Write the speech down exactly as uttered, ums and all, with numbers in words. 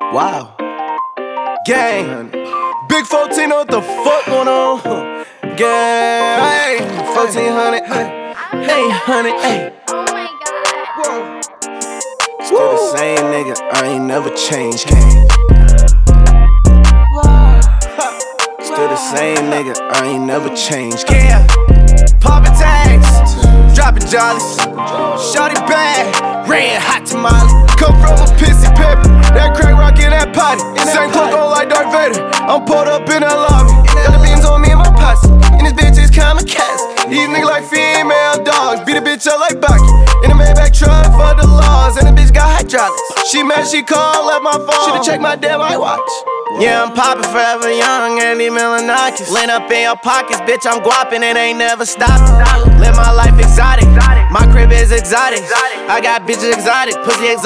Wow. Gang. Big fourteen, know what the fuck going on? Gang. Hey, fourteen hundred. Hey, honey, hey. Oh my god. Still the same nigga, I ain't never changed, gang. Still the same nigga, I ain't never changed, gang. Yeah. Poppin' tags, dropping jollies, shorty bag, ran hot tamale. Come from a pissy pepper, that crack rock in that potty. Same cloak on like Darth Vader, I'm pulled up in that lobby. Got the beans on me and my posse, and this bitch is kamikaze. These niggas like female dogs, beat a bitch up like Baki. In a Maybach truck for the laws, and the bitch got hydraulics. She mad, she called, left my phone. Should've checked my damn iWatch. Yeah, I'm poppin' forever young, Andy Milonakis. Lean up in your pockets, bitch, I'm guappin', it ain't never stopping. Live my life exotic, my crib is exotic. I got bitches exotic, pussy exotic.